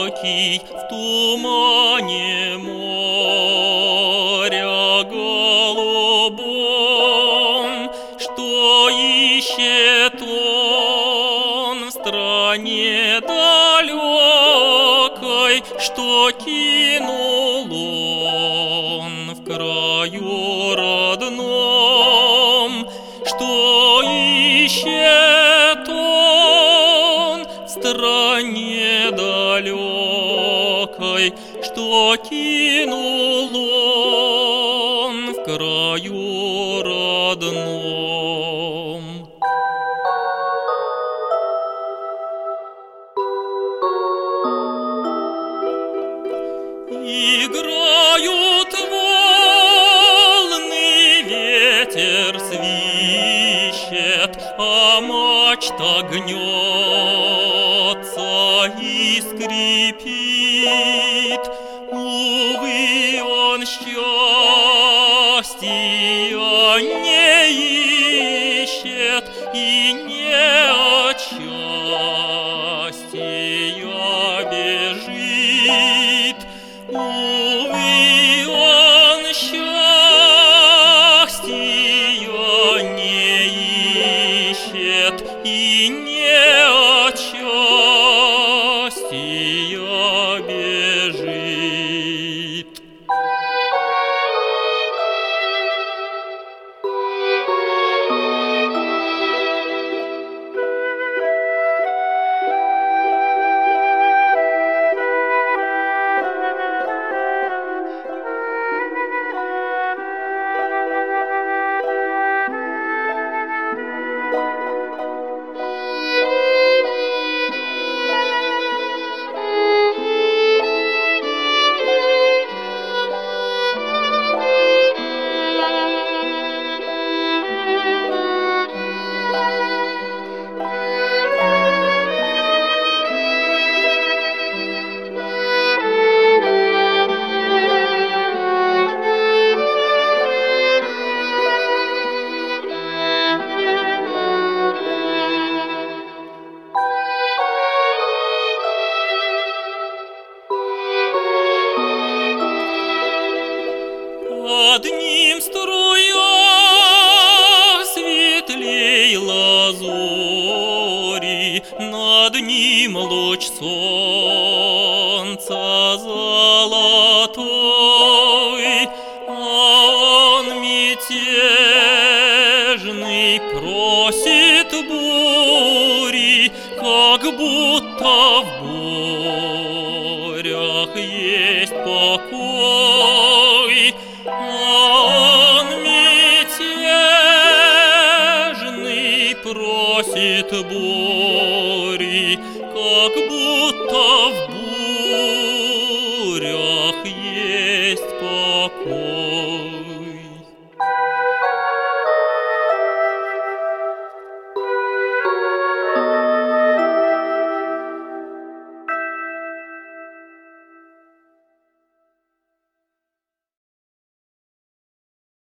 далекий в тумане моря голубом, что ищет он в стране далекой, что кинул он в краю родном, что ищет он в стране далекой, что кинул он в краю родном. Играют волны, ветер свищет, а мачта гнется и скрипит. Увы, он счастья не ищет и не от счастья бежит. Увы, он счастья не ищет и не от счастья бежит. Под ним струя светлей лазури, над ним луч солнца золотой, а он мятежный просит бури, как будто в бурях есть покой. Он мятежный просит бури, как будто